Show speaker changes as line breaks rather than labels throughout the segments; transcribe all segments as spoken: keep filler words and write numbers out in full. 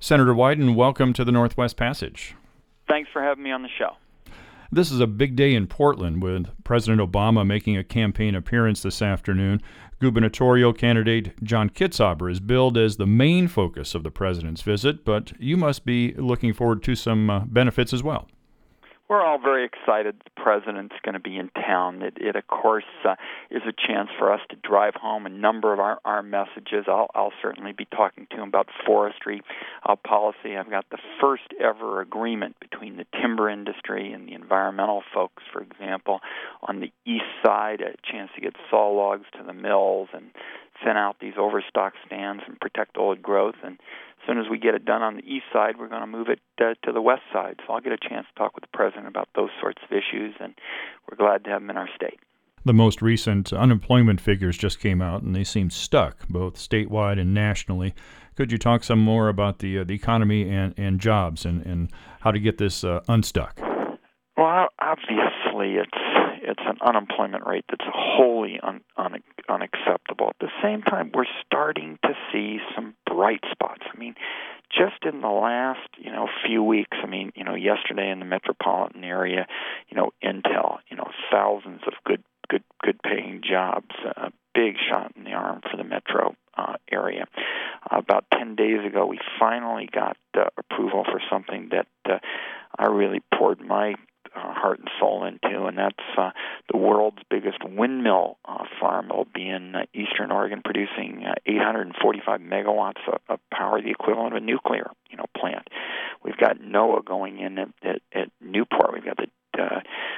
Senator Wyden, welcome to the Northwest Passage.
Thanks for having me on the show.
This is a big day in Portland with President Obama making a campaign appearance this afternoon. Gubernatorial candidate John Kitzhaber is billed as the main focus of the president's visit, but you must be looking forward to some uh, benefits as well.
We're all very excited the president's going to be in town. It, it of course, uh, is a chance for us to drive home a number of our, our messages. I'll, I'll certainly be talking to him about forestry uh, policy. I've got the first ever agreement between the timber industry and the environmental folks, for example, on the east side, a chance to get saw logs to the mills and thin out these overstock stands and protect old growth. And as soon as we get it done on the east side, we're going to move it uh, to the west side. So I'll get a chance to talk with the president about those sorts of issues, and we're glad to have him in our state.
The most recent unemployment figures just came out, and they seem stuck, both statewide and nationally. Could you talk some more about the uh, the economy and, and jobs and, and how to get this uh, unstuck?
Well, obviously, it's it's an unemployment rate that's wholly un, un, unacceptable. At the same time, we're starting to see some bright spots. I mean, just in the last, you know, few weeks, I mean, you know, yesterday in the metropolitan area, you know, Intel, you know, thousands of good, good, good paying jobs, a big shot in the arm for the metro uh, area. Uh, about ten days ago, we finally got uh, approval for something that uh, I really poured my Uh, heart and soul into, and that's uh, the world's biggest windmill uh, farm. It'll be in uh, eastern Oregon, producing uh, eight hundred forty-five megawatts of, of power, the equivalent of a nuclear, you know, plant. We've got NOAA going in at, at, at Newport. We've got the uh,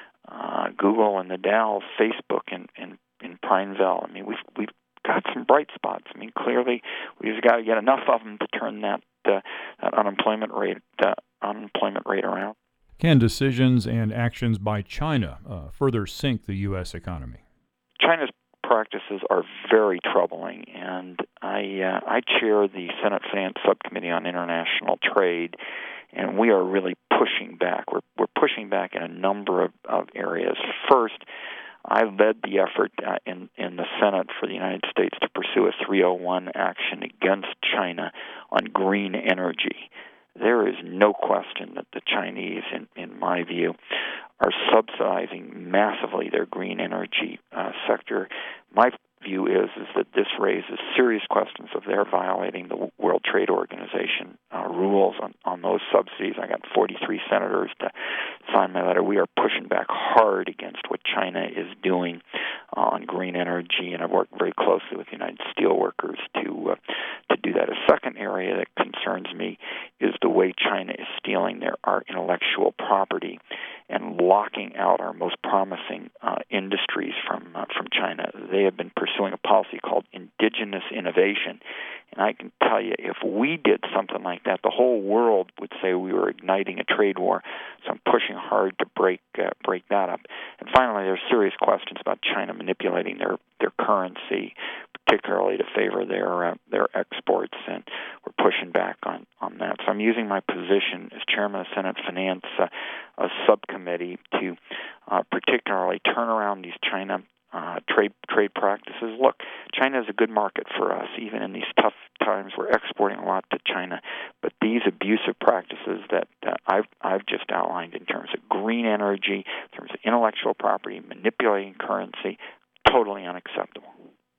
uh, Google and the Dow, Facebook in, in, in Pineville. I mean, we've we've got some bright spots. I mean, clearly we've got to get enough of them to turn that uh, that unemployment rate uh, unemployment rate around.
Can decisions and actions by China uh, further sink the U S economy?
China's practices are very troubling, and I uh, I chair the Senate Finance Subcommittee on International Trade, and we are really pushing back. We're we're pushing back in a number of, of areas. First, I led the effort uh, in in the Senate for the United States to pursue a three oh one action against China on green energy. There is no question that the Chinese, in, in my view, are subsidizing massively their green energy uh, sector. My view is is that this raises serious questions of their violating the World Trade Organization uh, rules on, on those subsidies. I got forty-three senators to sign my letter. We are pushing back hard against what China is doing uh, on green energy, and I've worked very closely with United Steelworkers to uh, to do that. A second area that concerns me is the way China is stealing their our intellectual property and locking out our most promising uh, industries from uh, from China. They have been pursuing a policy called indigenous innovation, and I can tell you, if we did something like that, the whole world would say we were igniting a trade war. So I'm pushing hard to break uh, break that up. And finally, there's serious questions about China manipulating their their currency, particularly to favor their uh, their exports, and we're pushing back on, on that. So I'm using my position as chairman of Senate Finance uh, a subcommittee to uh, particularly turn around these China uh, trade trade practices. Look, China is a good market for us, even in these tough times. We're exporting a lot to China, but these abusive practices that uh, I've I've just outlined in terms of green energy, in terms of intellectual property, manipulating currency, totally unacceptable.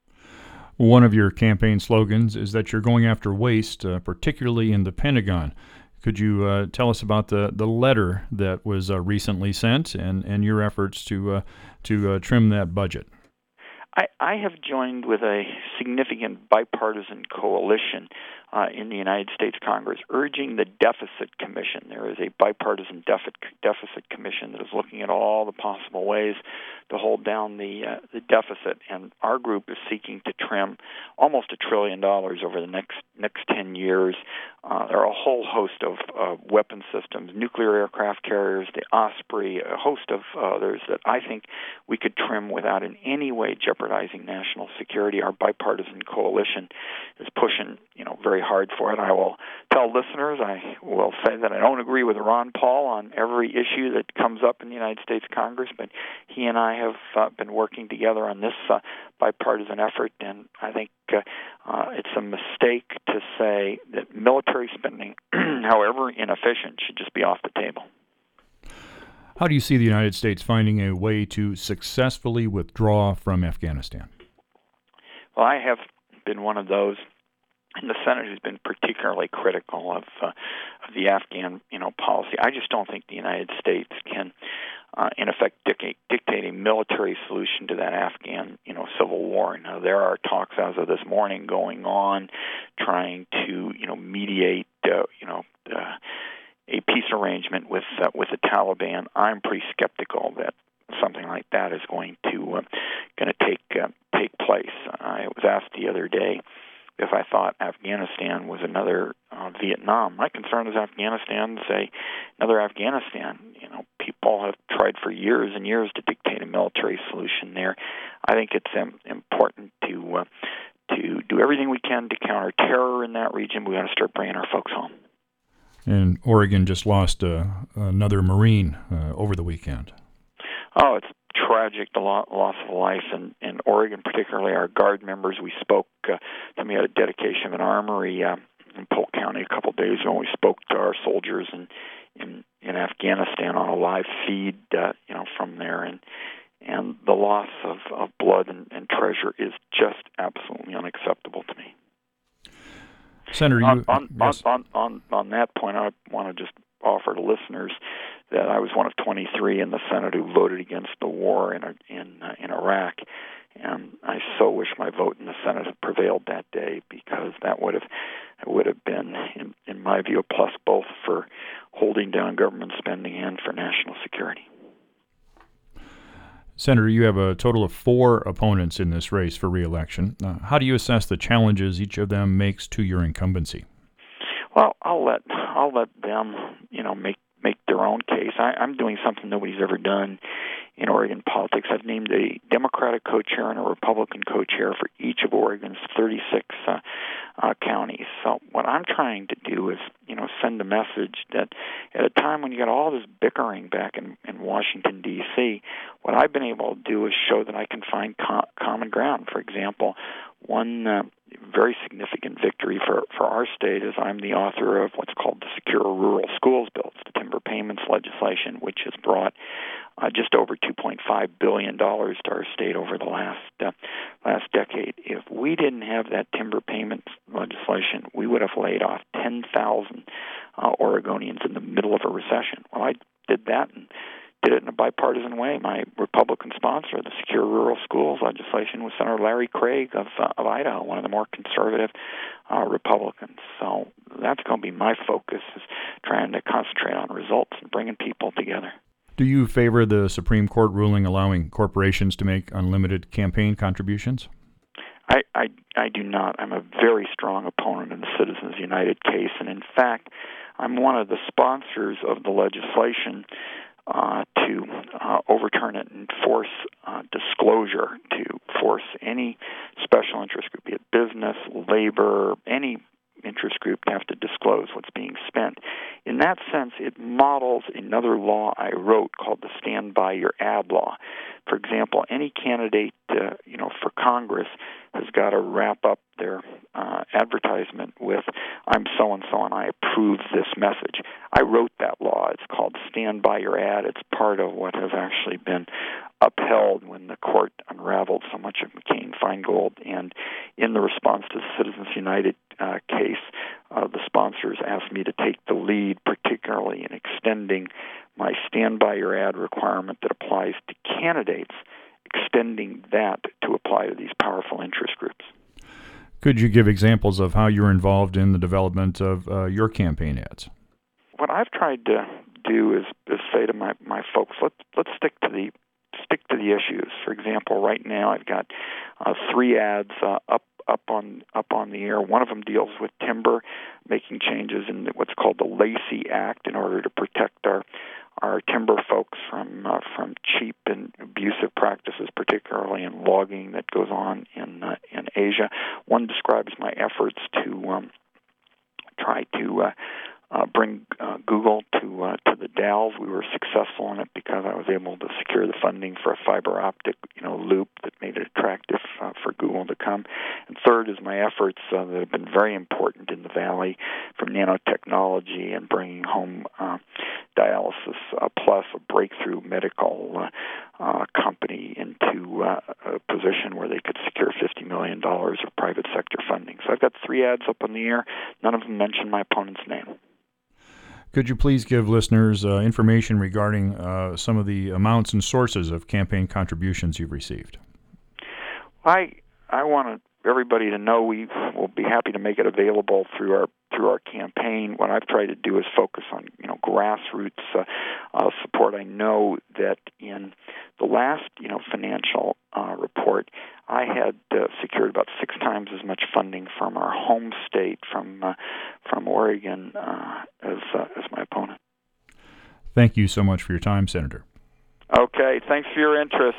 One of your campaign slogans is that you're going after waste, uh, particularly in the Pentagon. Could you uh, tell us about the, the letter that was uh, recently sent and, and your efforts to uh, to uh, trim that budget?
I, I have joined with a significant bipartisan coalition uh, in the United States Congress urging the Deficit Commission. There is a bipartisan deficit, deficit commission that is looking at all the possible ways to hold down the uh, the deficit, and our group is seeking to trim almost a trillion dollars over the next next ten years. Uh, there are a whole host of uh, weapon systems, nuclear aircraft carriers, the Osprey, a host of others that I think we could trim without in any way jeopardizing national security. Our bipartisan coalition is pushing, you know, very hard for it. I will tell listeners, I will say that I don't agree with Ron Paul on every issue that comes up in the United States Congress, but he and I have uh, been working together on this uh, bipartisan effort, and I think uh, uh, it's a mistake to say that military spending however inefficient, should just be off the table.
How do you see the United States finding a way to successfully withdraw from Afghanistan?
Well, I have been one of those in the Senate who's been particularly critical of, uh, of the Afghan, you know, policy. I just don't think the United States can, uh, in effect, dictate, dictate a military solution to that Afghan, you know, civil war. Now, there are talks as of this morning going on, trying to, you know, mediate, uh, you know, uh, a peace arrangement with uh, with the Taliban. I'm pretty skeptical that something like that is going to uh, going to take uh, take place. I was asked the other day if I thought Afghanistan was another uh, Vietnam. My concern is Afghanistan is a, another Afghanistan. You know, people have tried for years and years to dictate a military solution there. I think it's um, important to uh, to do everything we can to counter terror in that region. We got to start bringing our folks home.
And Oregon just lost uh, another Marine uh, over the weekend.
Oh, it's tragic, the lo- loss of life in, in Oregon, particularly our Guard members. We spoke, uh, then we had a dedication of an armory uh, in Polk County a couple of days ago. We spoke to our soldiers in, in, in Afghanistan on a live feed, uh, you know, from there. And and the loss of, of blood and, and treasure is just absolutely unacceptable to me.
Senator,
on,
you,
on,
yes.
on, on, on that point, I want to just offer to listeners that I was one of twenty-three in the Senate who voted against the war in in uh, in Iraq, and I so wish my vote in the Senate had prevailed that day, because that would have would have been, in, in my view, a plus both for holding down government spending and for national security.
Senator, you have a total of four opponents in this race for re-election. Uh, how do you assess the challenges each of them makes to your incumbency?
Well, I'll let I'll let them, you know, make make their own case. I, I'm doing something nobody's ever done in Oregon politics. I've named a Democratic co-chair and a Republican co-chair for each of Oregon's thirty-six uh, uh, counties. So what I'm trying to do is, you know, send a message that at a time when you got all this bickering back in, in Washington, D C, what I've been able to do is show that I can find co- common ground. For example, one uh, very significant victory for, for our state is I'm the author of what's called the Secure Rural Schools Bill. It's the timber payments legislation, which has brought uh, just over two point five billion dollars to our state over the last uh, last decade. If we didn't have that timber payments legislation, we would have laid off ten thousand uh, Oregonians in the middle of a recession. Well, I did that and did it in a bipartisan way. My Republican sponsor of the Secure Rural Schools legislation was Senator Larry Craig of, uh, of Idaho, one of the more conservative uh, Republicans. So that's going to be my focus, is trying to concentrate on results and bringing people together.
Do you favor the Supreme Court ruling allowing corporations to make unlimited campaign contributions?
I, I, I do not. I'm a very strong opponent of the Citizens United case, and in fact, I'm one of the sponsors of the legislation Uh, to uh, overturn it and force uh, disclosure, to force any special interest group, be it business, labor, any interest group, to have to disclose what's being spent. In that sense, it models another law I wrote called the Stand By Your Ad law. For example, any candidate, uh, you know, for Congress has got to wrap up their uh, advertisement with, I'm so-and-so and I approve this message. I wrote that law. It's called Stand By Your Ad. It's part of what has actually been upheld when the court unraveled so much of McCain-Feingold. And in the response to the Citizens United uh, case, uh, the sponsors asked me to take the lead, particularly in extending my Stand By Your Ad requirement that applies to candidates, extending that to apply to these powerful interest groups.
Could you give examples of how you're involved in the development of uh, your campaign ads?
What I've tried to do is, is say to my, my folks, let's let's stick to the stick to the issues. For example, right now I've got uh, three ads uh, up up on up on the air. One of them deals with timber, making changes in what's called the Lacey Act in order to protect our our timber folks from uh, from cheap and abusive practices, particularly in logging that goes on in uh, in Asia. One describes my efforts to um, try to uh, uh, bring uh, Google to uh, to the Dalles. We were successful in it because I was able to secure the funding for a fiber optic, you know, loop that made it attractive uh, for Google to come. And third is my efforts uh, that have been very important in the Valley, from nanotechnology and bringing home uh, dialysis uh, plus a breakthrough medical uh, uh, company into uh, a position where they could secure fifty million dollars of private sector funding. So I've got three ads up in the air. None of them mention my opponent's name.
Could you please give listeners uh, information regarding uh, some of the amounts and sources of campaign contributions you've received?
I I want everybody to know we will be happy to make it available through our through our campaign. What I've tried to do is focus on you know grassroots uh, uh, support. I know that in the last you know financial uh, report, I had uh, secured about six times as much funding from our home state, from uh, from Oregon, uh, as uh, as my opponent.
Thank you so much for your time, Senator.
Okay, thanks for your interest.